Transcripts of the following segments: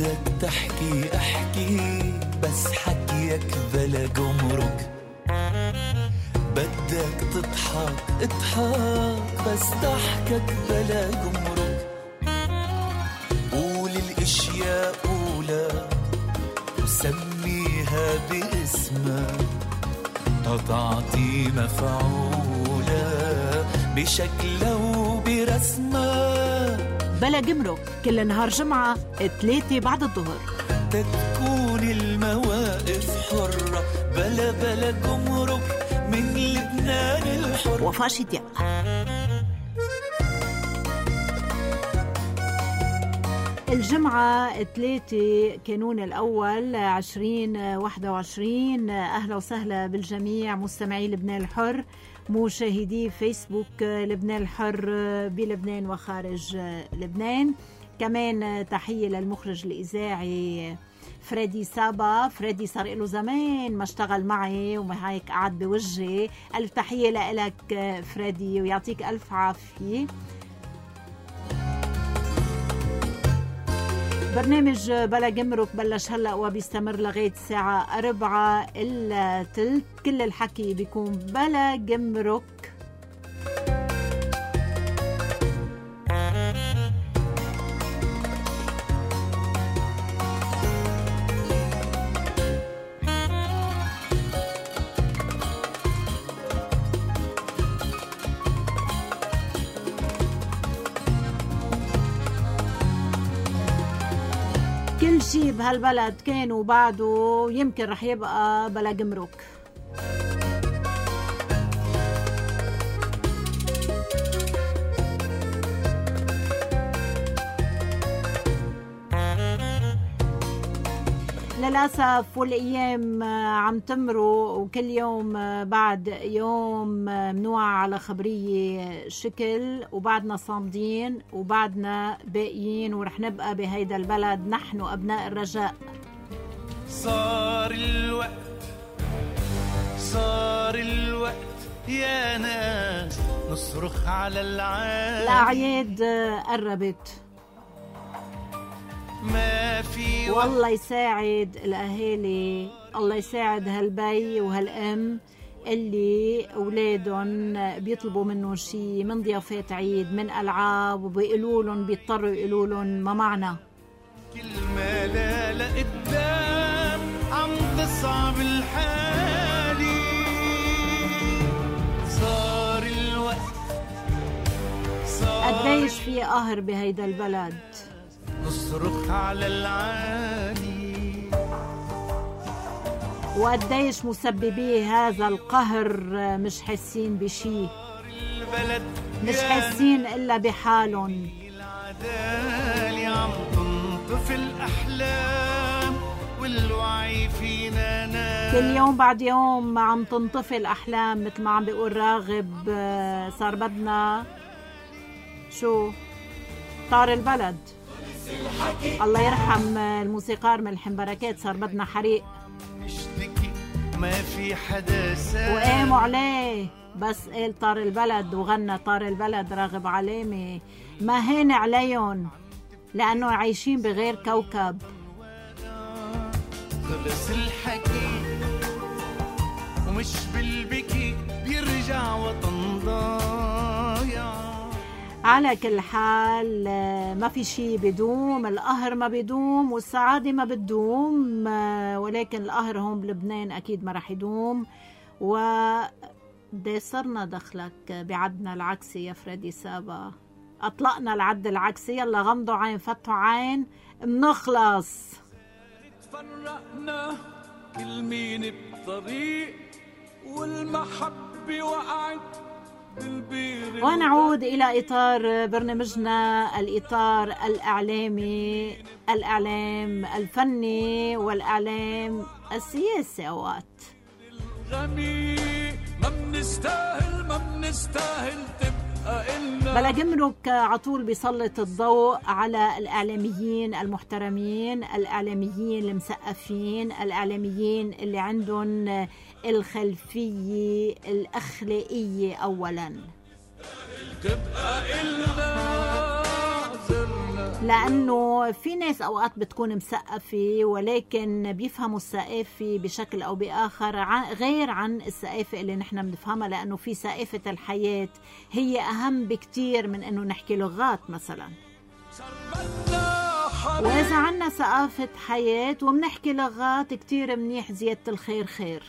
بدك تحكي احكي بس حكيك بلا جمرك، بدك تضحك اضحك بس ضحكك بلا جمرك، قول الاشياء قولها وسميها باسمها، تعطي مفعولة بشكلها وبرسمها. بلا جمرك كل نهار جمعة 3 بعد الظهر، تكون المواقف حرة بلا جمرك من لبنان الحر. وفاء شتياء. الجمعة 3 كانون الأول 2021. أهلا وسهلا بالجميع مستمعي لبنان الحر، مشاهدي فيسبوك لبنان الحر بلبنان وخارج لبنان. كمان تحية للمخرج الإذاعي فريدي سابا. فريدي صار له زمان ما اشتغل معي وهيك قعد بوجهي. ألف تحية لك فريدي ويعطيك ألف عافية. برنامج بلا جمرك بلش هلأ وبيستمر لغاية الساعة 4:15. كل الحكي بيكون بلا جمرك. كل شي بهالبلد كان وبعده يمكن رح يبقى بلا جمرك. للأسف والأيام عم تمروا وكل يوم بعد يوم منوع على خبرية شكل، وبعدنا صامدين وبعدنا باقيين ورح نبقى بهيدا البلد نحن أبناء الرجاء. صار الوقت يا ناس نصرخ على العالم. الأعياد قربت، ما في والله يساعد الأهالي، الله يساعد هالبي وهالأم اللي أولادهم بيطلبوا منهم شيء من ضيافات عيد من ألعاب وبيقولوا لهم بيضطروا يقولوا لهم ما معنا. كلمة لا لقدام عم تصعب الحالي. صار الوقت قديش في قهر بهيدا البلد، نصرخ على العالي، وقديش مسببي هذا القهر مش حاسين بشي، مش حاسين إلا بحالهم. العدالة عم تنطف الأحلام والوعي فينا نام. كل يوم بعد يوم عم تنطفي الأحلام مثل ما عم بيقول راغب. صار بدنا شو طار البلد. الله يرحم الموسيقار ملحم بركات، صار بدنا حريق ما في حدا وقاموا عليه بس قال طار البلد وغنى طار البلد راغب علامي. ما هين عليهم لأنه عايشين بغير كوكب. خلص الحكي ومش بالبكي بيرجع وطن ضايع. على كل حال ما في شيء بدوم، القهر ما بدوم والسعادة ما بدوم، ولكن القهر هون بلبنان أكيد ما رح يدوم. صرنا دخلك بعدنا العكسي يا فريدي سابا، أطلقنا العد العكسي. يلا غمضوا عين فتحوا عين منخلص. تفرقنا كل مين بطريق والمحبة وقعت. ونعود إلى إطار برنامجنا، الإطار الإعلامي، الإعلام الفني والإعلام السياسي. أوقات ما بنستاهل تبقى إلنا. بلا جمرك عطول بيسلط الضوء على الإعلاميين المحترمين، الإعلاميين المثقفين، الإعلاميين اللي عندهم الخلفية الأخلاقية أولاً. تبقى إلنا زرنا لأنه في ناس أوقات بتكون مثقفة ولكن بيفهموا الثقافة بشكل أو بآخر غير عن الثقافة اللي نحن بنفهمها، لأنه في ثقافة الحياة هي أهم بكتير من أنه نحكي لغات مثلا. وإذا عنا ثقافة حياة وبنحكي لغات كتير منيح، زيادة الخير خير.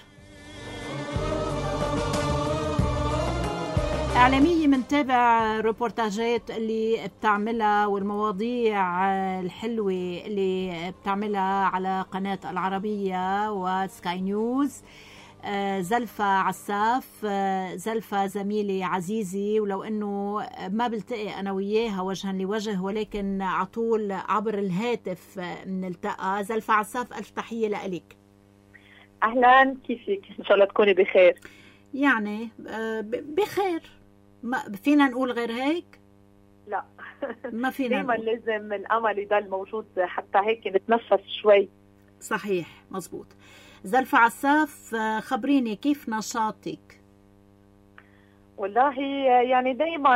إعلامية منتابع روبورتاجات اللي بتعملها والمواضيع الحلوة اللي بتعملها على قناة العربية وسكاي نيوز. زلفة عساف، زلفة زميلي عزيزي، ولو انه ما بلتقي انا وياها وجها لوجه ولكن عطول عبر الهاتف بنلتقى. زلفة عساف، الف تحية لك. اهلا، كيفك؟ ان شاء الله تكوني بخير. يعني بخير، ما فينا نقول غير هيك؟ لا ما فينا دايما لازم الامل يضل موجود حتى هيك نتنفس شوي. صحيح، مزبوط. زلفة عساف، خبريني كيف نشاطك؟ والله يعني دايما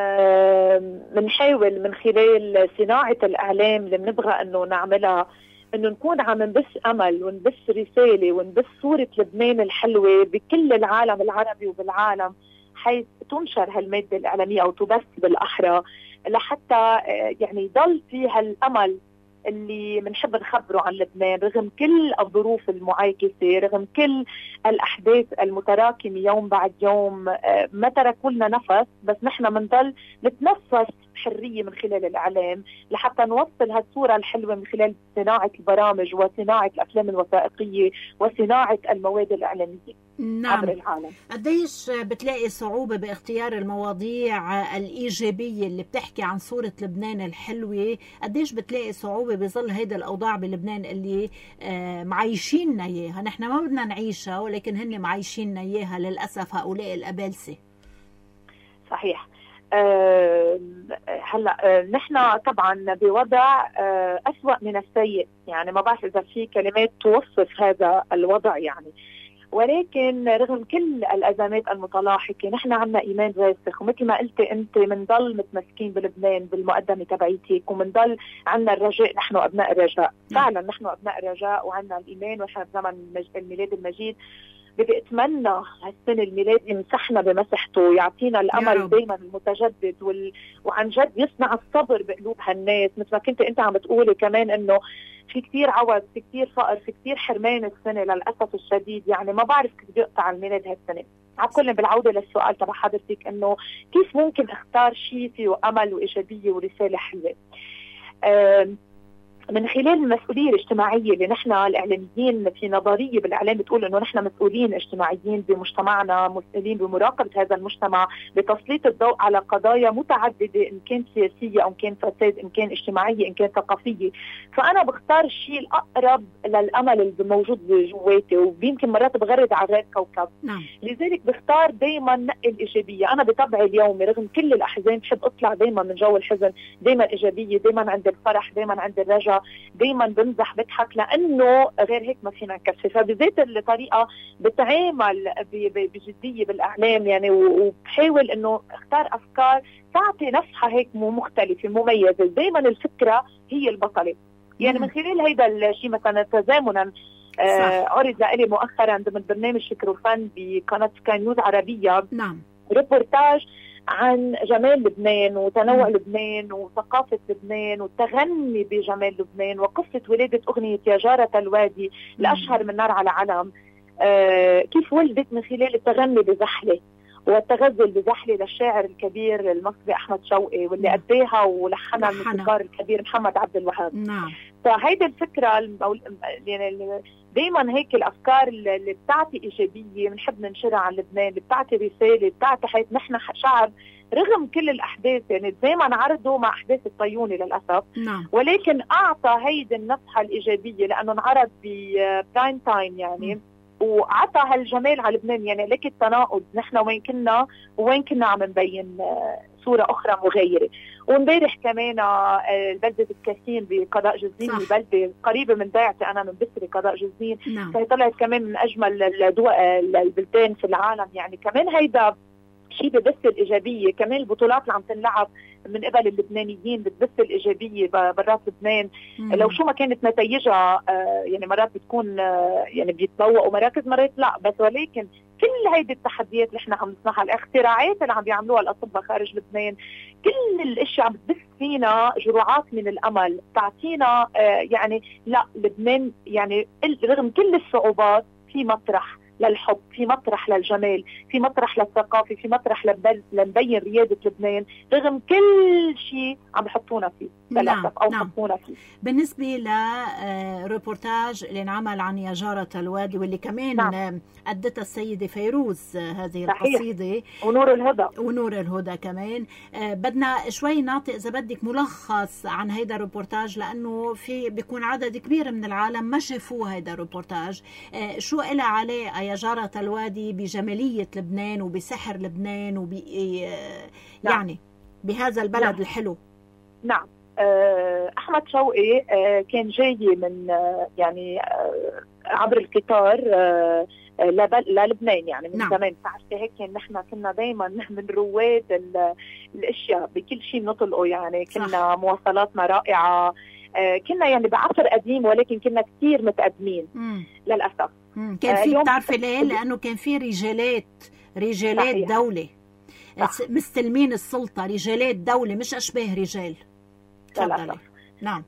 بنحاول من خلال صناعة الإعلام اللي بنبغى أنه نعملها أنه نكون عم نبث أمل ونبث رسالة ونبث صورة لبنان الحلوة بكل العالم العربي وبالعالم، حيث تنشر هالمادة الإعلامية أو تبث بالأحرى، لحتى يعني يضل فيها الأمل اللي بنحب نخبره عن لبنان رغم كل الظروف المعاكسة، رغم كل الأحداث المتراكمة يوم بعد يوم. ما تركوا لنا نفس، بس نحن بنضل نتنفس حرية من خلال الإعلام لحتى نوصل هالصورة الحلوة من خلال صناعة البرامج وصناعة الأفلام الوثائقية وصناعة المواد الإعلامية. نعم. عبر العالم. قديش بتلاقي صعوبة باختيار المواضيع الإيجابية اللي بتحكي عن صورة لبنان الحلوة؟ قديش بتلاقي صعوبة بظل هيدا الأوضاع بلبنان اللي معيشيننا إياها؟ نحن ما بدنا نعيشها ولكن هن معيشيننا إياها للأسف هؤلاء الأبالسة. صحيح. هلا نحن طبعا بوضع أسوأ من السيء، يعني ما بعرف إذا في كلمات توصف هذا الوضع يعني، ولكن رغم كل الأزمات المتلاحقة نحن عنا إيمان راسخ، ومثل ما قلت أنت منضل متمسكين بلبنان بالمقدمة تبعيتك، ومنضل عنا الرجاء. نحن أبناء الرجاء فعلا، نحن أبناء الرجاء وعنا الإيمان، ونحن بزمن الميلاد المجيد. بدي أتمنى هالسنة الميلاد يمسحنا بمسحته، يعطينا الأمل دايما المتجدد وعن جد يصنع الصبر بقلوب هالناس. مثل ما كنت أنت عم بتقولي كمان إنه في كتير عوز، في كتير فقر، في كتير حرمان السنة للأسف الشديد. يعني ما بعرف كيف بيقطع الميلاد هالسنة. على كل بالعودة للسؤال تبع حضرتك إنه كيف ممكن اختار شيء فيه أمل وإيجابية ورسالة حلوة؟ من خلال المسؤولية الاجتماعية اللي نحن الإعلاميين في نظرية بالإعلام بتقول إنه نحن مسؤولين اجتماعيين بمجتمعنا، مسؤولين بمراقبة هذا المجتمع، بتسليط الضوء على قضايا متعددة إن كان سياسية أو إن كان فساد، إن كان اجتماعية، إن كان ثقافية. فأنا بختار الشيء الأقرب للأمل الموجود جواتي، ويمكن مرات بغرد على غير كوكب. لذلك بختار دايما نقي الإيجابية. أنا بطبعي اليومي رغم كل الأحزان بحب أطلع دايما من جو الحزن، دايما إيجابية، دايما عند الفرح، دايما عند الرجاء، دايما بمزح بضحك، لانه غير هيك ما فينا نكفي. فبذات الطريقه بتعامل بجديه بالاعلام يعني، وبحاول انه اختار افكار تعطي نفحه هيك مختلفه مميزه. دايما الفكره هي البطله يعني. من خلال هيدا الشيء مثلا تزامنا عرض لي مؤخرا ضمن برنامج شكروفان بقناه سكاي نيوز عربيه. نعم. ريبورتاج عن جمال لبنان وتنوع لبنان وثقافة لبنان والتغني بجمال لبنان، وقصة ولادة أغنية يا جارة الوادي الأشهر من نار على علم. كيف ولدت من خلال التغني بزحلة والتغزل بزحلة للشاعر الكبير المصري أحمد شوقي، واللي أداها ولحنها الموسيقار الكبير محمد عبد الوهاب. نعم. فهيدا الفكرة يعني دايما هيك الأفكار اللي بتعطي إيجابية بنحب ننشرها عن لبنان، اللي بتعطي رسالة، بتعطي حيث نحن شعب رغم كل الأحداث يعني دايما عرضوا مع أحداث الطيوني للأسف. نعم. ولكن أعطى هيدا النفحة الإيجابية لأنه انعرض ببرايم تايم يعني. وعطى هالجمال على لبنان يعني. لك التناقض، نحن وين كنا وين كنا عم نبين صورة أخرى مغايرة. ومبارح كمان بلدة الكاسين بقضاء جزين، بلدة قريبة من ضيعتي أنا من بسري قضاء جزين. فهي طلعت كمان من أجمل البلدان في العالم يعني. كمان هيدا شيء ببث الايجابيه. كمان البطولات اللي عم تنلعب من قبل اللبنانيين بتبث الايجابيه برات لبنان. لو شو ما كانت نتائجها يعني مرات بتكون يعني بيتبوقوا مراكز، مرات لا، بس ولكن كل هيدي التحديات اللي احنا عم نسمعها، الاختراعات اللي عم بيعملوها الاطباء خارج لبنان، كل الاشياء عم بتبث فينا جرعات من الامل، تعطينا يعني لا، لبنان يعني رغم كل الصعوبات في مطرح للحب، في مطرح للجمال، في مطرح للثقافة، في مطرح لنبين ريادة لبنان رغم كل شيء عم يحطونا فيه للأسف أو حطونا فيه. بالنسبة لريبورتاج اللي انعمل عن يا جارة الوادي واللي كمان أدتها السيدة فيروز هذه القصيدة، ونور الهدى كمان، بدنا شوي نعطي إذا بدك ملخص عن هيدا الريبورتاج، لأنه في بيكون عدد كبير من العالم ما شافوا هيدا الريبورتاج. شو إلها عليه يا جارة الوادي بجمالية لبنان وبسحر لبنان يعني بهذا البلد الحلو؟ نعم. أحمد شوقي كان جاي من يعني عبر القطار للبنان يعني من زمان. فعشان هيك نحن كنا دايما من رواد الاشياء بكل شيء بنطلقه، يعني كنا مواصلاتنا رائعه، كنا يعني بعصر قديم ولكن كنا كثير متقدمين للاسف. كان في بتعرفي ليه؟ لانه كان في رجالات دولة مستلمين السلطة، رجالات دولة مش أشباه رجال. تفضلي. نعم.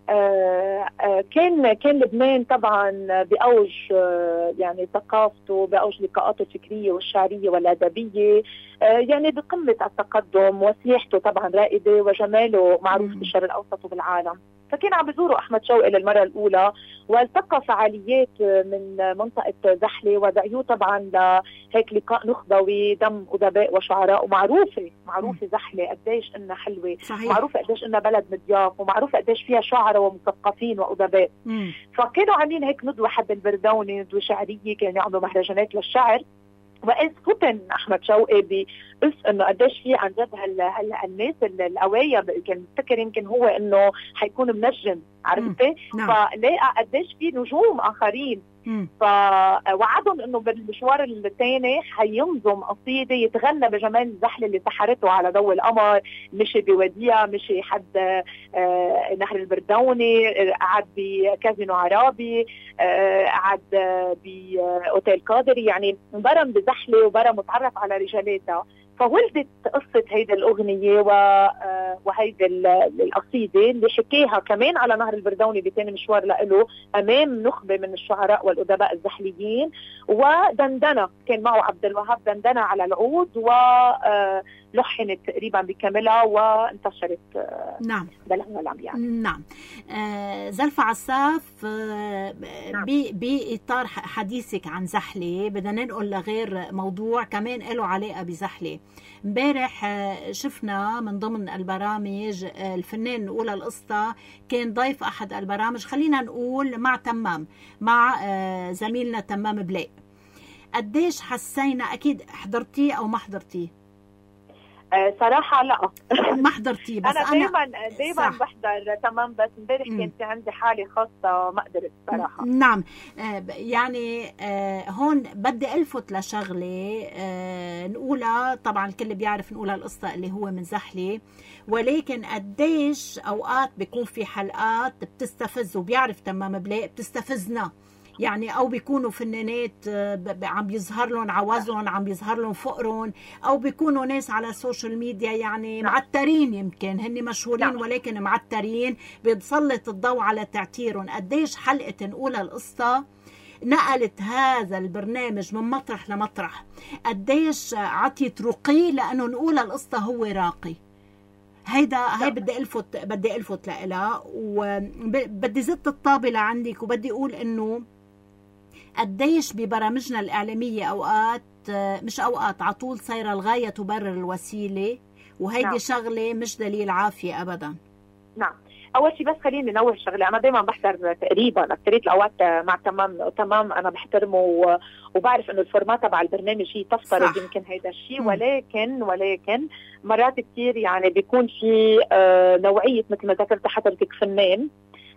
كان لبنان طبعا بأوج يعني ثقافته، بأوج لقاءاته الفكرية والشعرية والأدبية، يعني بقمة التقدم، وسياحته طبعا رائدة، وجماله معروف بالشرق الأوسط وبالعالم. فكان عم بيزوروا أحمد شوقي للمرة الأولى، والتقى فعاليات من منطقة زحلة، ودعيوه طبعا لهيك لقاء نخبوي دم أدباء وشعراء. ومعروفة زحلة قديش إنها حلوة، معروفة قديش إنها بلد مضياف، ومعروفة قديش فيها شعراء ومثقفين وأدباء. فكانوا عاملين هيك ندوة حد البردوني، ندوة شعرية، كانوا يعملوا مهرجانات للشعر. وإذ فتن أحمد شوقي بقص إنه قديش في عن جد الناس القوايا، كان مفتكر يمكن هو إنه حيكون منجم، عرفتي؟ فلاقى قديش في نجوم آخرين. فوعدهم إنه بالمشوار الثاني حينظم قصيدة يتغنى بجمال الزحلة اللي سحرته على ضوء القمر. مشي بوديع، مشي حد نهر البردوني، قعد بكازينو عربي، قعد بأوتيل قادري، يعني برم بزحلة وبرم متعرف على رجالاتها. فولدت قصة هيدا الأغنية وهيدا القصيدة اللي حكيها كمان على نهر البردوني بتاني مشوار له أمام نخبة من الشعراء والأدباء الزحليين. ودندنة كان معه عبد الوهاب، دندنة على العود ولحنت تقريبا بكاملها وانتشرت بالعالم يعني. نعم. زلفة عساف، بإطار حديثك عن زحلة بدنا ننقل لغير موضوع كمان له علاقة بزحلة. امبارح شفنا من ضمن البرامج الفنان نقول القصة كان ضيف أحد البرامج، خلينا نقول مع زميلنا تمام بلاء. قديش حسينا، أكيد حضرتيه أو ما حضرتيه؟ صراحة لا ما حضرتيه، بس أنا دايما بحضر تمام، بس امبارح كان في عندي حالة خاصة ما قدرت صراحة. نعم. يعني هون بدي ألفت لشغلة نقولها، طبعا الكل بيعرف نقولها القصة اللي هو من زحلة، ولكن قديش أوقات بيكون في حلقات بتستفز، وبيعرف تمام بلاء بتستفزنا يعني، او بيكونوا فنانات عم يظهر لهم عوزهم، عم يظهر لهم فقرهم، او بيكونوا ناس على السوشيال ميديا يعني معترين، يمكن هن مشهورين ولكن معترين، بيتسلط الضوء على تعتيرهم. قديش حلقة نقولها القصة نقلت هذا البرنامج من مطرح لمطرح، قديش عطيت رقي، لانه نقولها القصة هو راقي. هي بدي الفت لها، وبدي زدت الطابلة عندك، وبدي اقول انه قديش ببرامجنا الإعلامية مش أوقات عطول صايرة الغاية تبرر الوسيلة، وهيدي شغلة مش دليل عافية أبدا. نعم. أول شيء بس خليني نوه شغلة، أنا دايما بحضر تقريبا أكثرية الأوقات مع تمام أنا بحترمه، وبعرف إنه الفورمات تبع البرنامج هي تفترض يمكن هيدا الشيء، ولكن مرات كتير يعني بيكون في نوعية مثل ما ذكرت حضرتك فنان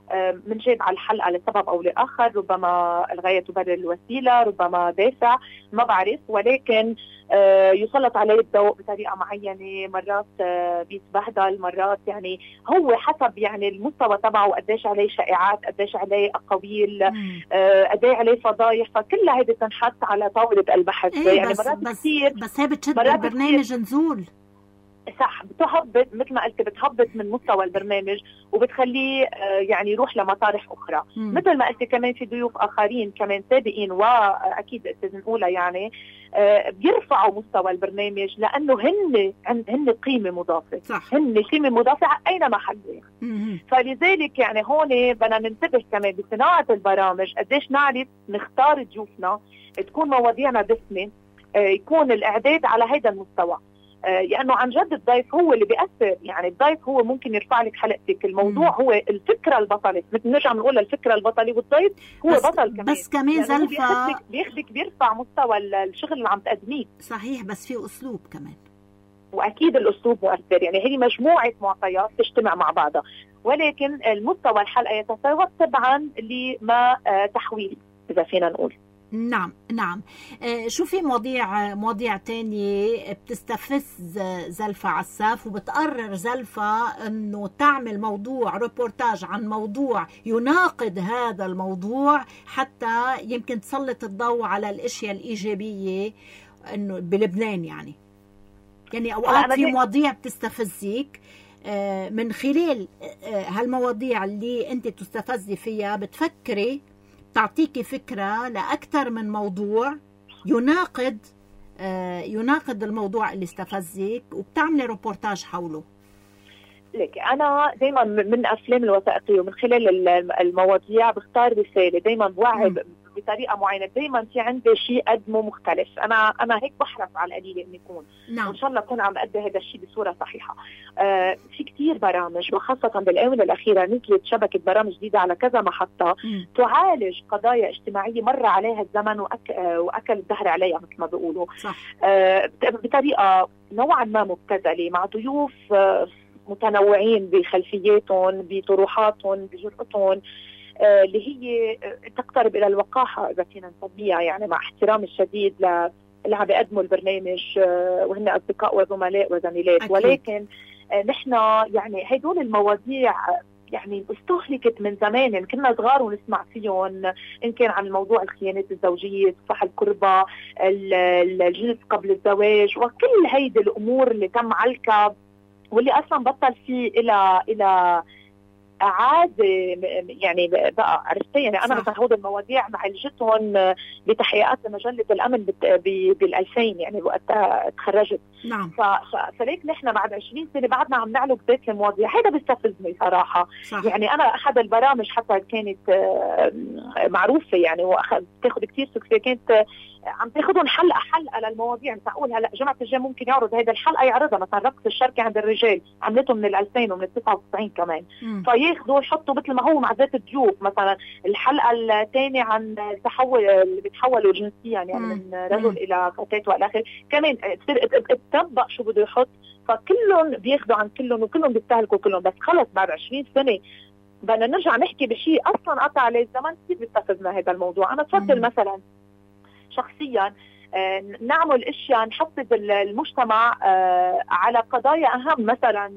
منجيب على الحلقة لسبب أو لآخر، ربما الغاية تبرر الوسيلة، ربما دافع، ما بعرف، ولكن يسلط عليه الضوء بطريقة معينة، مرات بيتبهدل، مرات يعني هو حسب يعني المستوى تبعه، قديش عليه شائعات، قديش عليه أقاويل، قديش عليه فضايح، فكلها هيدي تنحط على طاولة البحث. يعني مرات كثير بس هي بتشد البرنامج نزول. صح، بتهبط مثل ما قلت، بتهبط من مستوى البرنامج وبتخليه يعني يروح لمطارح اخرى. مثل ما قلت كمان في ضيوف اخرين كمان سابقين، واكيد استاذ نقولها يعني بيرفعوا مستوى البرنامج لانه هن قيمه مضافه. صح. هن قيمه مضافه اينما حلوا يعني. فلذلك يعني هون بدنا ننتبه كمان بصناعه البرامج، قديش نعرف نختار ضيوفنا، تكون مواضيعنا دسمه، يكون الاعداد على هذا المستوى، لأنه عن جد الضيف هو اللي بيأثر. يعني الضيف هو ممكن يرفع لك حلقتك، الموضوع هو الفكرة البطلة، مثل نرجع بنقول الفكرة البطلة، والضيف هو بطل كمان. بس كمان يعني زلفة بياخدك بيرفع مستوى الشغل اللي عم تقدميه. صحيح، بس في أسلوب كمان، وأكيد الأسلوب مؤثر. يعني هي مجموعة معطيات تجتمع مع بعضها، ولكن المستوى الحلقة يتفاوت تبعا لما تحويل إذا فينا نقول. نعم. شو في مواضيع تانية بتستفز زلفة عساف، وبتقرر زلفة انه تعمل موضوع ريبورتاج عن موضوع يناقض هذا الموضوع، حتى يمكن تسلط الضوء على الاشياء الايجابية انه بلبنان. يعني اوقات في مواضيع بتستفزك، من خلال هالمواضيع اللي انت تستفزي فيها بتفكري، تعطيكي فكرة لأكثر من موضوع يناقض الموضوع اللي استفزك، وبتعملي روبورتاج حوله. لك أنا دايما من أفلام الوثائقية ومن خلال المواضيع بختار رسالة، دايما بوعي بطريقة معينة، دايما في عندي شيء قدمه مختلف. أنا هيك بحرص على القليل إني يكون، وإن شاء الله أكون عم أدي هذا الشيء بصورة صحيحة. في كتير برامج، وخاصة بالآونة الأخيرة نزلت شبكة برامج جديدة على كذا محطة تعالج قضايا اجتماعية مر عليها الزمن وأكل الدهر عليها مثل ما بيقولوا. بطريقة نوعا ما مبتذلة، مع ضيوف متنوعين بخلفياتهم، بطروحاتهم، بجرأتهم، اللي هي تقترب إلى الوقاحة إذا فينا نسميها، يعني مع احترام الشديد اللي عم بيقدموا البرنامج وهن أصدقاء وزملاء وزميلات. أكيد. ولكن نحن يعني هدول المواضيع يعني استهلكت من زمان، كنا صغار ونسمع فيهم، إن كان عن موضوع الخيانات الزوجية، صح، القربة، الجنس قبل الزواج، وكل هيدي الأمور اللي تم علكة واللي أصلا بطل فيه إلى عادة. يعني بقى عرفتي، يعني أنا مثلا هود المواضيع معالجتهم بتحقيقات لمجلة الأمن بال2000 يعني وقتها تخرجت. نعم. فليك نحن بعد 20 سنة بعدنا عم نعلق بذات المواضيع، هذا بيستفزني صراحة. صح. يعني أنا أحد البرامج حتى كانت معروفة يعني وتاخد كتير سكسي، كانت عم تاخدهم حلقة للمواضيع. مثلا أقول هلا جمعة الجاي ممكن يعرض هذا الحلقة، يعرضها مثلا رقص الشركة عند الرجال، عملته من 2000 ومن 99 كمان. فياخدوا يحطوا مثل ما هو مع ذات الضيوف، مثلا الحلقة الثانية عن التحول اللي بيتحولوا جنسيا يعني من رجل إلى فتاة وإلى آخره، كمان تطبق شو بده يحط. فكلهم بياخدوا عن كلهم وكلهم بيستهلكوا كلهم. بس خلص بعد 20 سنة بدنا نرجع نحكي بشيء أصلا قطع عليه الزمن، كيف بيستفزنا هذا الموضوع. أنا تفضل مثلا شخصيا نعمل اشياء نحفز المجتمع على قضايا اهم. مثلا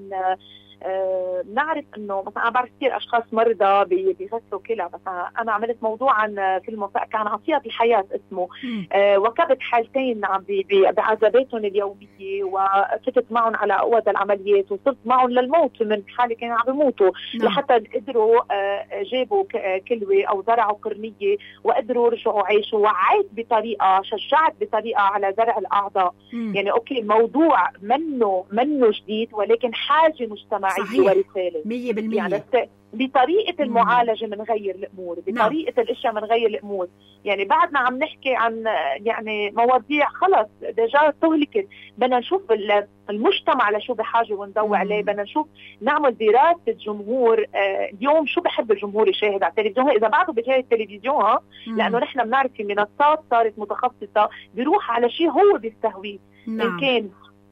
نعرف انه مثلا انا بعرف كثير اشخاص مرضى بيغسلوا كلى. مثلا انا عملت موضوع عن فيلم وثائقي عن عصية الحياة اسمه، وكبت حالتين عم بعذاباتهم اليومية، وفتت معهم على أوض العمليات، وصلت معهم للموت من حالة كانوا عم بيموتوا، لحتى قدروا جابوا كلوة او زرعوا قرنية وقدروا رجعوا عيشوا. وعيت بطريقة، شجعت بطريقة على زرع الأعضاء. يعني اوكي الموضوع منه جديد، ولكن حاجة مجتمعية ورسالة 100%. يعني بطريقة المعالجة منغير الأمور، بطريقة الأشياء منغير الأمور. يعني بعدنا عم نحكي عن يعني مواضيع خلص دجا تهلكت. بدنا نشوف المجتمع لشو بحاجة ونضوي عليه. بدنا نشوف نعمل دراسة جمهور. اليوم شو بحب الجمهور يشاهد على التلفزيون، إذا بعده بجاي التلفزيون لأنه نحن بنعرف في منصات صارت متخصصة بيروح على شيء هو بيستهويه. إن كان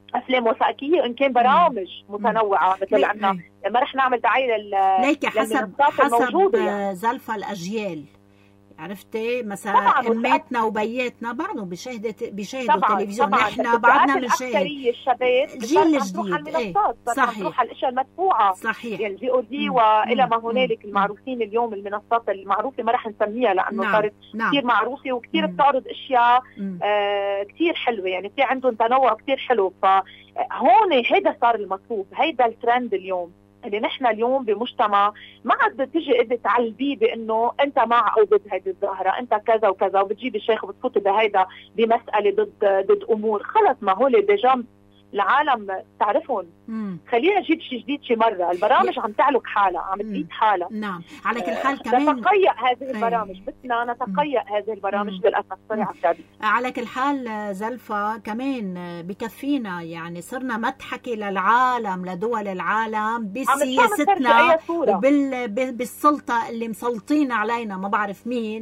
افلام وثائقيه وان كان برامج متنوعه مثل عندنا ما رح نعمل دعايه ليكي حسب الموجوده يعني. زلفة الاجيال عرفتي مثلا اماتنا وبياتنا بعضهم بيشاهدوا تلفزيون، نحن بعدنا بنشاهد الشباب الجيل الجديد. صحيح، تروح على الاشياء المدفوعه صحيح، يعني الفي او دي والى ما هنالك المعروفين اليوم. المنصات المعروفه ما رح نسميها لانه صارت كثير معروفه وكثير بتعرض اشياء كثير حلوه، يعني في عندهم تنوع كثير حلو. فهون هيدا صار المطلوب، هيدا الترند اليوم اللي نحن اليوم بمجتمع ما عاد تيجي قد تعلبيه بانه انت مع او ضد هيدي الظاهره، انت كذا وكذا، وبتجيب الشيخ وبتفوت بهيدا بمساله ضد امور. خلص ما هو ديجا العالم تعرفهم. خلينا نجيب شيء جديد شي مره. البرامج عم تعلق حالها، عم تزيد حالها. نعم، على كل حال كمان نتقيأ هذه البرامج، بدنا نتقيأ هذه البرامج للاسف. على كل حال زلفة كمان بكفينا، يعني صرنا مضحكة للعالم، لدول العالم بسياستنا وبالسلطة اللي مسلطين علينا ما بعرف مين،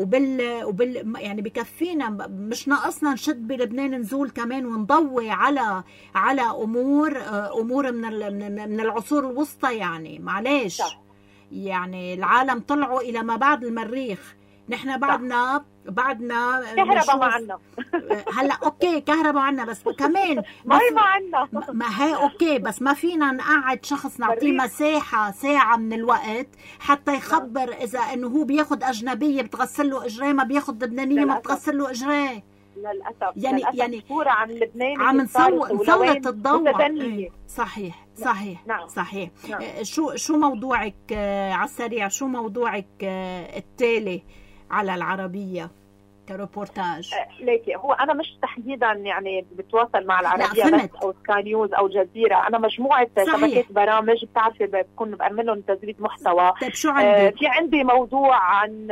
يعني بكفينا، مش ناقصنا نشد بلبنان نزول كمان ونضوي على امور من العصور الوسطى. يعني معلش، يعني العالم طلعوا الى ما بعد المريخ، نحن بعدنا كهرباء ما عنا. هلا اوكي كهرباء عنا، بس كمان ما عنا. ما هي اوكي، بس ما فينا نقعد شخص نعطيه مساحه ساعه من الوقت حتى يخبر اذا انه هو بياخد اجنبيه بتغسل له اجريه، ما بياخد لبنانيه ما بتغسل له اجريه. للأسف يعني صورة عن لبنان عم نسلط الضوء. صحيح. نعم. صحيح. نعم. شو موضوعك على السريع؟ شو موضوعك التالي على العربية كروبورتاج؟ ليكي هو أنا مش تحديدا يعني بتواصل مع العربية بس أو سكاي نيوز أو جزيرة، أنا مجموعة شبكات برامج بتعرفي بكون بعمل لهم تزويد محتوى. طيب شو عندك؟ في عندي موضوع عن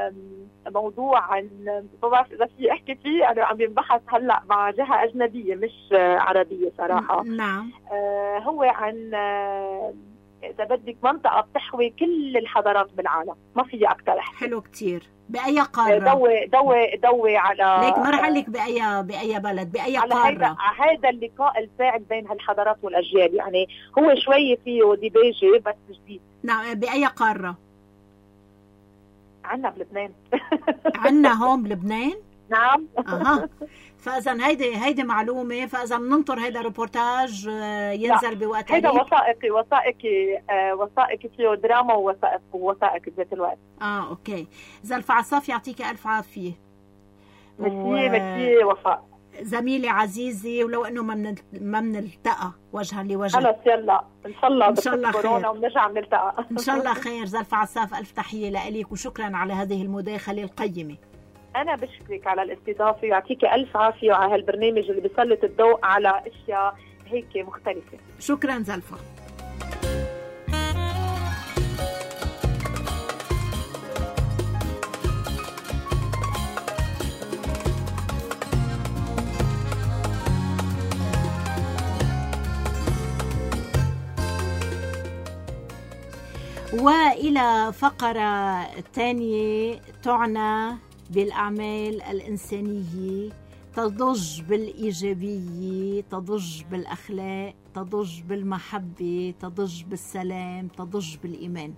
ما بعرف اذا في احكي فيه، انا عم ينبحث هلا مع جهه اجنبيه مش عربيه صراحه. نعم. هو عن اذا بدك منطقه بتحوي كل الحضارات بالعالم، ما في اكثر. حلو كتير. باي قاره؟ ضوي على ليك ما رح اقول لك باي بلد، باي قاره. هذا اللقاء الفاعل بين هالحضارات والاجيال، يعني هو شوي فيه ديباجي بس جديد. نعم. باي قاره؟ عنا بلبنان. عنا هون بلبنان؟ نعم. فاذا هيدي معلومه، فاذا بننطر هيدا ريبورتاج ينزل بوقت هيدا وثائقي فيه دراما ووثائقي بذات الوقت. اوكي. زلفة عصاف يعطيك الف عافيه. ميرسي وفاء زميلي عزيزي، ولو انه ما بنلتقى وجها لوجه. خلص يلا ان شاء الله كورونا ونرجع نلتقى ان شاء الله خير. زلفة عصاف الف تحيه لك وشكرا على هذه المداخله القيمه. انا بشكرك على الاستضافه ويعطيك الف عافيه وعلى هالبرنامج اللي بيسلط الضوء على اشياء هيك مختلفه. شكرا زلفة. وإلى فقرة ثانية تعنى بالأعمال الإنسانية، تضج بالإيجابية، تضج بالأخلاق، تضج بالمحبة، تضج بالسلام، تضج بالإيمان.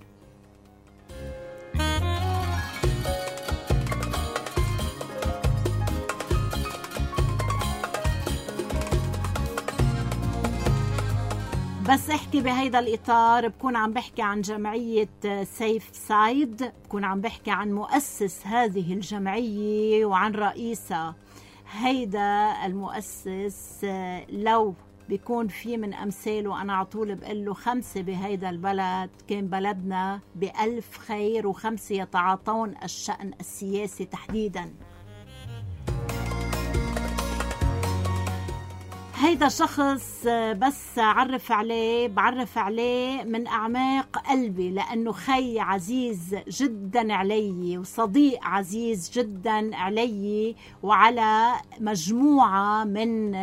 بس احكي بهيدا الإطار بكون عم بحكي عن جمعية سيف سايد، بكون عم بحكي عن مؤسس هذه الجمعية وعن رئيسها. هيدا المؤسس لو بيكون في من أمثاله أنا عطول بقول له 5 بهيدا البلد كان بلدنا بألف خير، و5 يتعاطون الشأن السياسي تحديداً. هيدا شخص بس بعرف عليه من أعماق قلبي، لأنه خي عزيز جدا علي وصديق عزيز جدا علي وعلى مجموعة من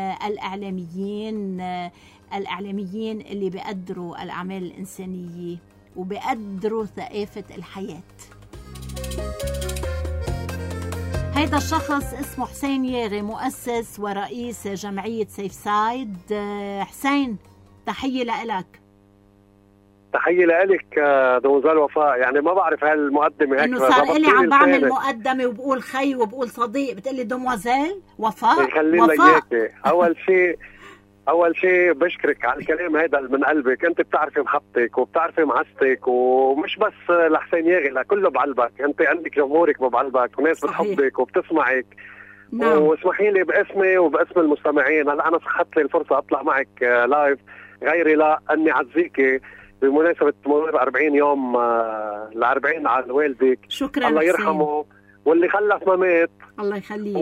الإعلاميين اللي بيقدروا الأعمال الإنسانية وبيقدروا ثقافة الحياة. هيدا الشخص اسمه حسين ياغي، مؤسس ورئيس جمعية سيف سايد. حسين، تحية لإلك. تحية لإلك دوزال وفاء. يعني ما بعرف هالمقدمة هيك إنه صار إلي عم بعمل مقدمة وبقول خي وبقول صديق، بتقلي دوموزيل وفاء. خلينا إياكي. أول شيء بشكرك على الكلام هيدا من قلبك. أنت بتعرفي محطتك وبتعرفي معزتك، ومش بس لحسين ياغي، لكله بعلبك. أنت عندك جمهورك بعلبك وناس بتحبك وبتسمعك. نعم. واسمحي لي باسمي وباسم المستمعين، هلا أنا صحت لي الفرصة أطلع معك لايف، غيري لا أني عزيكي بمناسبة مرور 40 يوم ل40 على والدك. شكرا. الله يرحمه واللي خلف ما مات. الله يخليك.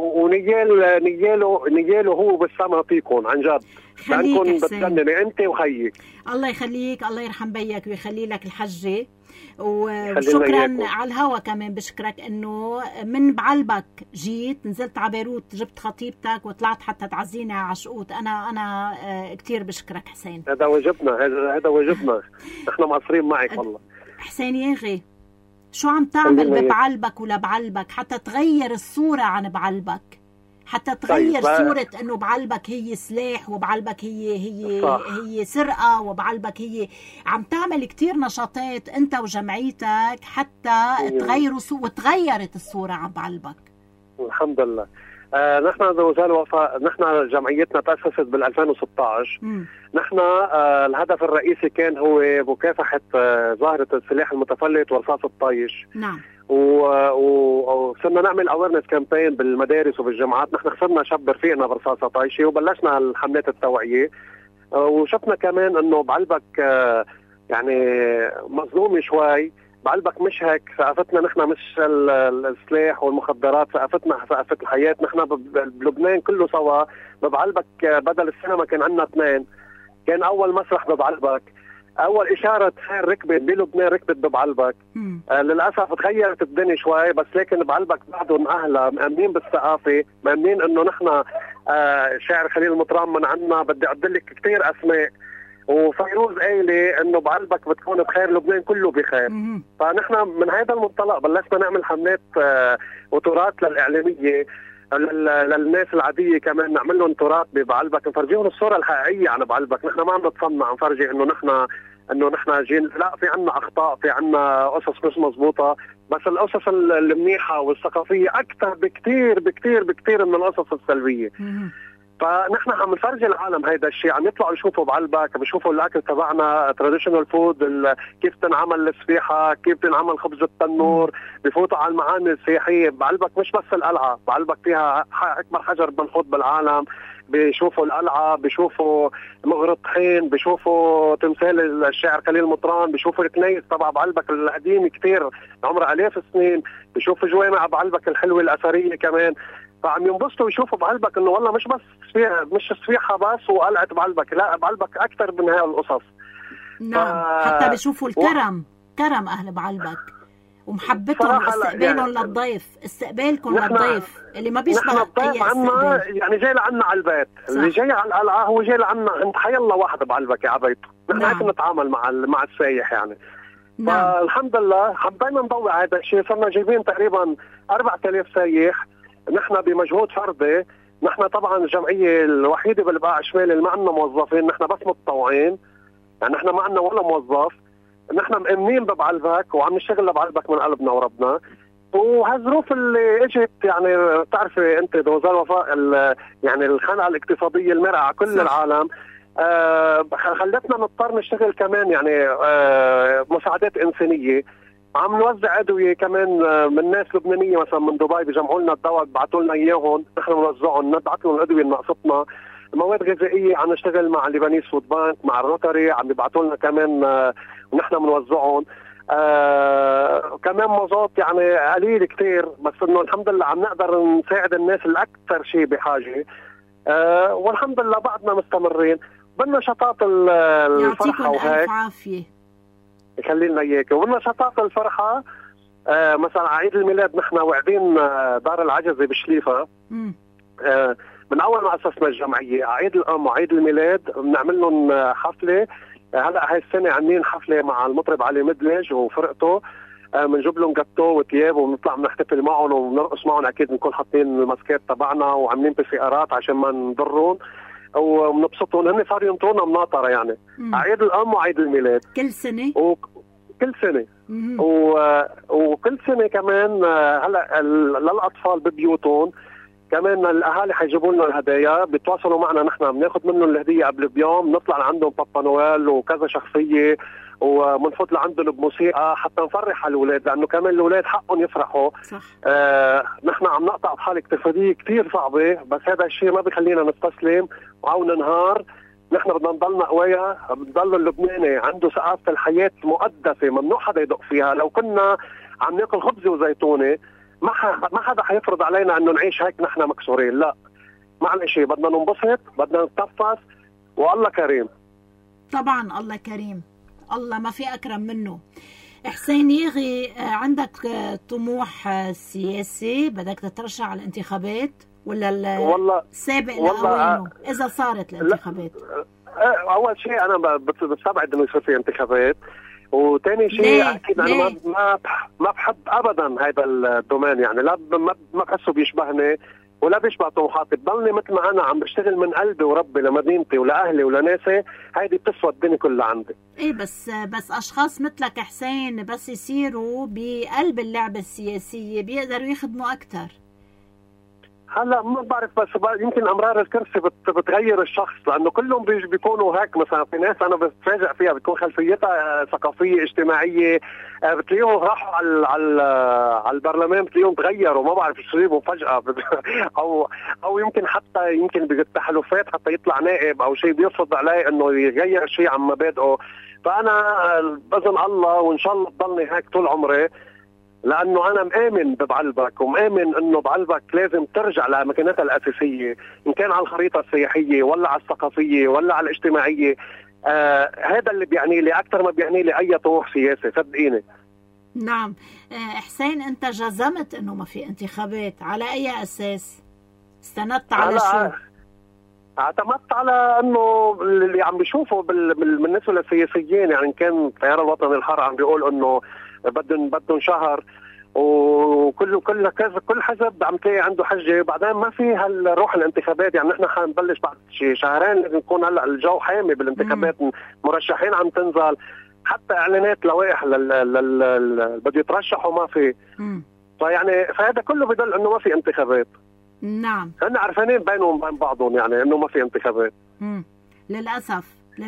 ونياله هو بالسما فيكم عن جد. خليك بتجنني انت وخيك. الله يخليك، الله يرحم بيك ويخلي لك الحجة. وشكرا على الهوا كمان، بشكرك انه من بعلبك جيت، نزلت على بيروت، جبت خطيبتك وطلعت حتى تعزيني على عشقوت. انا كتير بشكرك حسين. هذا واجبنا، هذا واجبنا. نحن مقصرين معك والله. حسين ياغي، شو عم تعمل ببعلبك ولا بعلبك حتى تغير الصورة عن بعلبك، حتى تغير صورة انه بعلبك هي سلاح، وبعلبك هي سرقة، وبعلبك هي عم تعمل كتير نشاطات انت وجمعيتك حتى تغيروا وتغيرت الصورة عن بعلبك. الحمد لله. نحن دوزال وفاء، نحن جمعيتنا تأسست بال2016. نحن الهدف الرئيسي كان هو مكافحة ظاهرة السلاح المتفلت ورصاص الطايش. نعم. وصرنا نعمل اويرنس كامبين بالمدارس وبالجامعات. نحن خسرنا شاب رفيقنا برصاصة طايشة وبلشنا الحملات التوعية. وشفنا كمان انه بعلبك يعني مظلومة شوي. بعلبك مش هيك ثقافتنا، نحن مش السلاح والمخدرات، ثقافتنا ثقافة الحياة. نحن بلبنان كله سوا. ببعلبك بدل السينما كان عندنا 2، كان أول مسرح ببعلبك، أول إشارة خير ركبت بلبنان ركبت ببعلبك. للأسف تغيرت الدنيا شوي، بس لكن بعلبك بعدهم أهلا مأمنين بالثقافة، مأمنين إنه نحن شاعر خليل مطران من عنا. بدي أعدلك كتير أسماء، وفيروز قايله انه بعلبك بتكون بخير، لبنان كله بخير. فنحن من هذا المنطلق بلشنا نعمل حملات وتراث للاعلاميه، للناس العاديه كمان نعمل لهم تراث ببعلبك، نفرجيهم الصوره الحقيقيه عن بعلبك. نحن ما عم نتصنع، نفرجي انه نحن جين، لا، في عنا اخطاء، في عنا قصص مش مزبوطه، بس القصص المنيحه والثقافيه اكثر بكتير بكتير بكتير من القصص السلبيه. فنحن عم نفرجي العالم هيدا الشيء، عم يطلعوا يشوفوا بعلبك، بيشوفوا الاكل تبعنا تراديشنال فود، كيف تنعمل السفيحه، كيف تنعمل خبز التنور، بفوتوا على المعاني السياحيه. بعلبك مش بس القلعه، بعلبك فيها اكبر حجر منحوت بالعالم. بيشوفوا القلعه، بيشوفوا مغرة طحين، بيشوفوا تمثال الشاعر خليل مطران، بيشوفوا الكنيس تبع بعلبك القديم كتير عمرها 1000 سنين، بيشوفوا جوامع بعلبك الحلوه الاثريه كمان. فعم ينبسطوا يشوفوا بعلبك انه والله مش بس مش سفيحه بس وقلعه بعلبك، لا، بعلبك اكثر من هاي القصص. نعم. حتى بيشوفوا الكرم، كرم اهل بعلبك ومحبتهم واستقبالهم يعني للضيف، استقبالكم للضيف اللي ما بيشبه اي عنا. يعني جاي لعنا على البيت، اللي جاي على القلعه هو جاي لعنا عند حي الله واحد بعلبك يا عبيته. نحن هيك نتعامل مع السايح يعني. فالحمد لله حبينا نضوي هذا الشيء. صرنا جايبين تقريبا 4000 سايح. نحن بمجهود فردي، نحن طبعا الجمعيه الوحيده بالبقاع الشمالي اللي ما عندنا موظفين، نحن بس متطوعين، يعني نحن ما عندنا ولا موظف. نحن مأمنين ببعلبك وعم نشتغل لبعلبك من قلبنا وربنا. وهالظروف اللي اجت، يعني بتعرفي انت دوزال وفاء، يعني الخنقه الاقتصاديه المرعه على كل العالم خلتنا نضطر نشتغل كمان يعني مساعدات انسانيه. عم نوزع ادويه كمان من ناس لبنانيه مثلا من دبي، بيجمعوا لنا الدواء ببعثوا لنا اياهم، نحن بنوزعهم، نبعث لهم الادويه اللي ناقصتنا. مواد غذائيه عم نشتغل مع الليبانيز فود بانك، مع الروتري، عم بيبعثوا لنا كمان ونحن بنوزعهم. كمان مزات يعني قليل كتير، بس انه الحمد لله عم نقدر نساعد الناس الاكثر شيء بحاجه. والحمد لله بعدنا مستمرين بالنشاطات الفرحه وهيك. يعطيكم الف عافيه. يخلينا اياك. والنشاطات الفرحه مثلا عيد الميلاد نحن واعدين دار العجزه بشليفه. من اول ما اسسنا الجمعيه، عيد الام وعيد الميلاد بنعمل لهم حفله. هلا هاي السنه عاملين حفله مع المطرب علي مدلج وفرقته. بنجيب لهم جاتو وثياب وبنطلع بنحتفل معهم وبنرقص معهم. اكيد بنكون حاطين الماسكات تبعنا وعاملين بسيارات عشان ما نضرهم وبنبسطهم. هن صاروا ينطرونا مناطره يعني عيد الام وعيد الميلاد كل سنه كل سنه. وكل سنه كمان هلا للاطفال ببيوتهم كمان الاهالي حيجيبوا لنا الهدايا، بيتواصلوا معنا، نحن بناخذ منهم الهديه قبل بيوم، نطلع لعندهم بابا نويل وكذا شخصيه ومنفوت لعندهم بموسيقى حتى نفرح الاولاد، لانه كمان الاولاد حقهم يفرحوا. صح. نحن عم نقطع بحال اقتصاديه كثير صعبه، بس هذا الشيء ما بيخلينا نستسلم او ننهار. نحن بدنا نضلنا قوية، بضل اللبناني عنده ثقافة الحياة مقدسة ممنوع حدا يدق فيها. لو كنا عم ناكل خبز وزيتونة ما حدا حيفرض علينا انه نعيش هيك نحن مكسورين، لا معلش بدنا ننبسط، بدنا نتنفس، والله كريم. طبعا الله كريم، الله ما في أكرم منه. حسين ياغي، عندك طموح سياسي؟ بدك تترشح على الانتخابات ولا والله سابق لأوانه إذا صارت الانتخابات؟ أول شيء أنا بستبعد إنه يصير في انتخابات، وثاني شيء أكيد أنا ما بحب أبدا هذا الدومين، يعني لا ما بحسه بيشبهني ولا بيشبه طموحاتي. بضلني مثل ما أنا عم بشتغل من قلبي وربي لمدينتي ولأهلي ولناسي، هيدي بتسوى الدنيا كلها عندي. إيه بس أشخاص مثلك حسين بس يصيروا بقلب اللعبة السياسية بيقدروا يخدموا أكتر. هلا ما بعرف، بس يمكن امرار الكرسي بتغير الشخص، لانه كلهم بيكونوا هيك. مثلا في ناس انا بتفاجئ فيها بتكون خلفيتها ثقافيه اجتماعيه، بتلاقيهم راحوا على البرلمان بتلاقيهم تغيروا، ما بعرف شو يصيبوا فجاه او يمكن بتحالفات حتى يطلع نائب او شيء بيفرض عليه انه يغير شيء عن مبادئه. فانا باذن الله وان شاء الله بضلني هيك طول عمري، لأنه أنا مآمن ببعلبك ومآمن أنه بعلبك لازم ترجع لمكانتها الأساسية، إن كان على الخريطة السياحية ولا على الثقافية ولا على الاجتماعية. هذا اللي بيعني لي أكثر ما بيعني لي أي طموح سياسي، صدقيني. نعم. حسين، أنت جزمت أنه ما في انتخابات، على أي أساس؟ استندت على شو؟ اعتمدت على انه اللي عم بيشوفوا بالنسبه للسياسيين، يعني كان التيار الوطني الحر عم بيقول انه بدهم شهر، وكل حزب عم تلاقي عنده حجه، بعدين ما في هالروح الانتخابات. يعني نحن حنبلش بعد شي شهرين لازم يكون هلا الجو حامي بالانتخابات، مرشحين عم تنزل، حتى اعلانات لوائح بده يترشحوا ما في. فهذا كله بدل انه ما في انتخابات. نعم. هن عرفانين بينهم وبين بعضهم يعني انه ما في انتخابات. للاسف.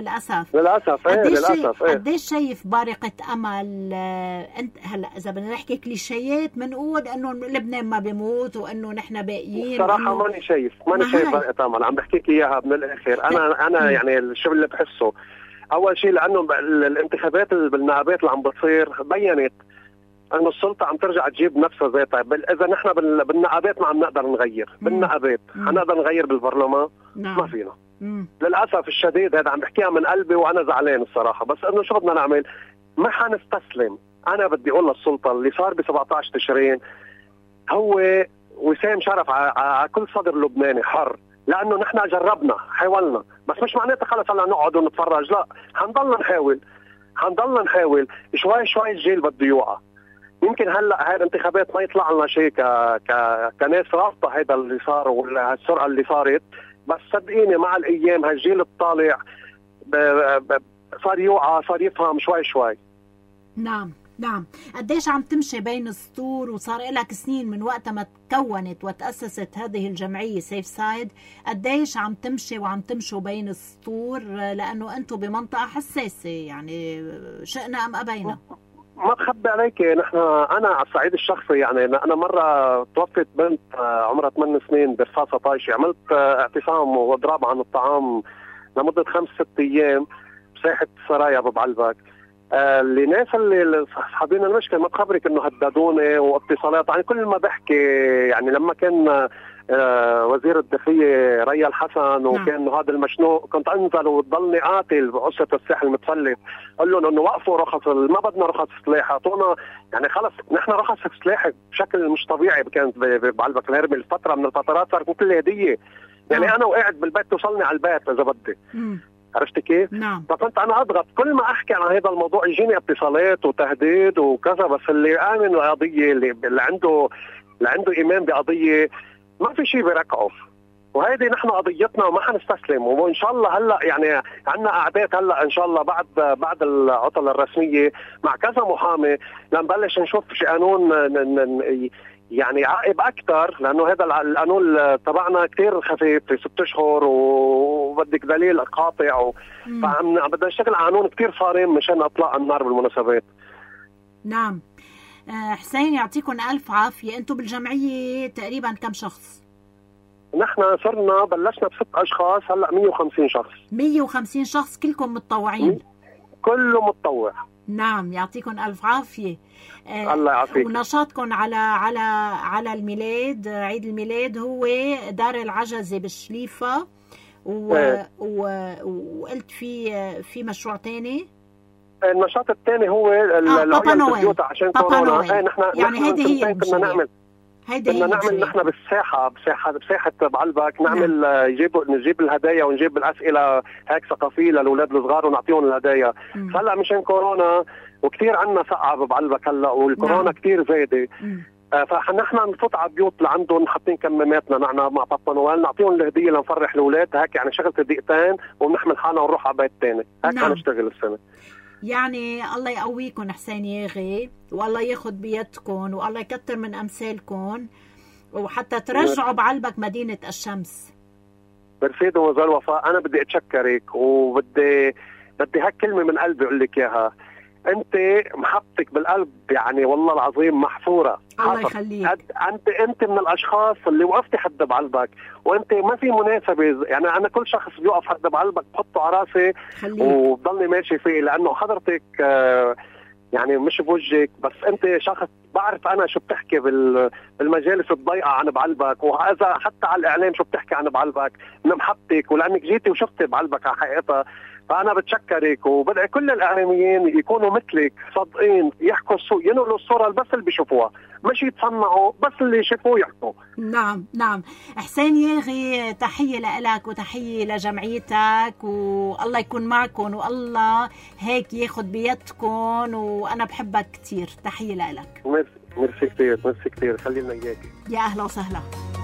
قديش شايف بارقة امل؟ انت هلا اذا بدنا نحكي كليشيات بنقول انه لبنان ما بيموت وانه نحن باقيين. صراحه ماني شايف بارقة امل، عم بحكيك اياها من الاخر. انا يعني الشيء اللي بحسه اول شيء لانه الانتخابات بالنقابات اللي عم بتصير بينت انه السلطه عم ترجع تجيب نفسها ذاتها. اذا نحن بالنقابات ما عم نقدر نغير، بالنقابات حنقدر نغير بالبرلمان؟ ما فينا. للاسف الشديد، هذا عم بحكيها من قلبي وانا زعلان الصراحه، بس انه شو بدنا نعمل؟ ما حنستسلم. انا بدي اقول للسلطه اللي صار ب 17 تشرين هو وسام شرف على كل صدر لبناني حر، لانه نحن جربنا حاولنا، بس مش معناتها خلص هلا نقعد ونتفرج، لا، حنضلنا نحاول شوي الجيل بده يوقع. يمكن هلا هاي الانتخابات ما يطلع لنا شيء كناس رافضه هذا اللي صار ولا السرعه اللي صارت، بس صدقيني مع الايام هالجيل الطالع صار يوعى، صار يفهم شوي. نعم. قديش عم تمشي بين السطور، وصار لك سنين من وقت ما تكونت وتأسست هذه الجمعية سيف سايد، قديش عم تمشي وعم تمشوا بين السطور، لأنه أنتم بمنطقة حساسة، يعني شئنا أم أبينا. ما بخبي عليك، انا على الصعيد الشخصي يعني انا مره توفت بنت عمرها 8 سنين برصاصه طايشه، عملت اعتصام واضراب عن الطعام لمده 5-6 ايام بساحه السرايا ببعلبك. الناس اللي اصحابين المشكله ما بخبرك انه هددوني واتصالات، يعني كل ما بحكي يعني لما كان وزير الداخليه ريا الحسن وكان هذا المشنوق كنت انزل وتضلني قاتل بقصه السلاح المتفلت، قال لهم انه وقفوا رخص، ما بدنا رخص سلاح، اعطونا يعني خلص نحن رخص سلاح بشكل مش طبيعي. كانت بعلبك الهربي الفتره من الفترات صارت كل هديه، يعني انا وقاعد بالبيت توصلني على البيت اذا بدي. عرفت كيف؟ نعم. فكنت انا اضغط كل ما احكي عن هذا الموضوع يجيني اتصالات وتهديد وكذا، بس اللي امن بقضيه، اللي عنده ايمان بقضيه ما في شيء بيركعه. وهيدي نحن قضيتنا وما حنستسلم، وان شاء الله هلا يعني عندنا قعدات هلا ان شاء الله بعد العطل الرسميه مع كذا محامي لنبلش نشوف شي قانون يعني يعاقب اكثر، لانه هذا القانون تبعنا كثير خفيف في 6 اشهر وبدك دليل قاطع بدنا نشتغل قانون كثير صارم مشان اطلاق النار بالمناسبات. نعم. حسين يعطيكم الف عافيه. انتم بالجمعيه تقريبا كم شخص؟ نحن صرنا بلشنا ب6 اشخاص، هلا 150 شخص. 150 شخص كلكم متطوعين؟ كله متطوع. نعم، يعطيكم الف عافيه. الله يعافيك. ونشاطكم على الميلاد، عيد الميلاد، هو دار العجزه بالشليفه، وقلت في مشروع ثاني. النشاط الثاني هو بابا نويل عشان كورونا. نحن يعني هيدي هي بدنا نعمل نحن بساحه بعلبك، نعمل نجيب الهدايا ونجيب الاسئله هيك ثقافيه للاولاد الصغار ونعطيهم الهدايا. هلا مشان كورونا وكثير عندنا سقعه بعلبك هلا، والكورونا كثير زايده، فنحن نفوت على بيوت لعندهم حاطين كماماتنا مع بابا نويل، نعطيهم الهديه لنفرح الاولاد هيك، يعني شغله دقيقتين وبنحمل حالنا ونروح على بيت ثاني هيك. حنشتغل السنه. يعني الله يقويكم حسين ياغي، والله ياخذ بيدكم، والله يكتر من امثالكم، وحتى ترجعوا بعلبك مدينه الشمس. برفيد ومزال وفاء، انا بدي اتشكرك وبدي هيك كلمه من قلبي اقول لك اياها. انت محبتك بالقلب يعني والله العظيم محفوره. الله يخليك. انت من الاشخاص اللي وقفتي حد بعلبك، وانت ما في مناسبه، يعني انا كل شخص بيوقف حد بعلبك بحطه على راسي وبضلني ماشي فيه، لانه حضرتك يعني مش بوجهك بس، انت شخص بعرف انا شو بتحكي بالمجالس الضيقه عن بعلبك، وهذا حتى على الاعلام شو بتحكي عن بعلبك من محبتك، ولانك جيتي وشفتي بعلبك على حقيقتها. فأنا بتشكرك، وبدعي كل الإعلاميين يكونوا مثلك صادقين، يحكوا ينقلوا الصورة بس اللي بيشوفوها، مش يتصنعوا بس اللي يشوفوه يحكوا. نعم. حسين ياغي، تحية لك وتحية لجمعيتك، والله يكون معكم، والله هيك ياخد بيدكم، وأنا بحبك كتير. تحية لك. ميرسي كتير. خلينا إياك. يا أهلا وسهلا.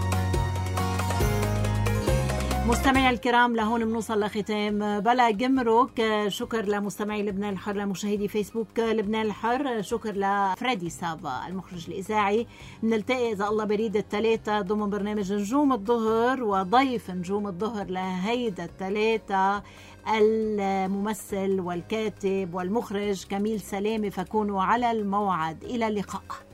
مستمعي الكرام، لهون بنوصل لختام بلا جمرك. شكر لمستمعي لبنان الحر، لمشاهدي فيسبوك لبنان الحر، شكر لفريدي سابا المخرج الإذاعي. نلتقي إذا الله بريد 3 ضمن برنامج نجوم الظهر، وضيف نجوم الظهر لهيدا 3 الممثل والكاتب والمخرج كميل سلامة. فكونوا على الموعد. إلى اللقاء.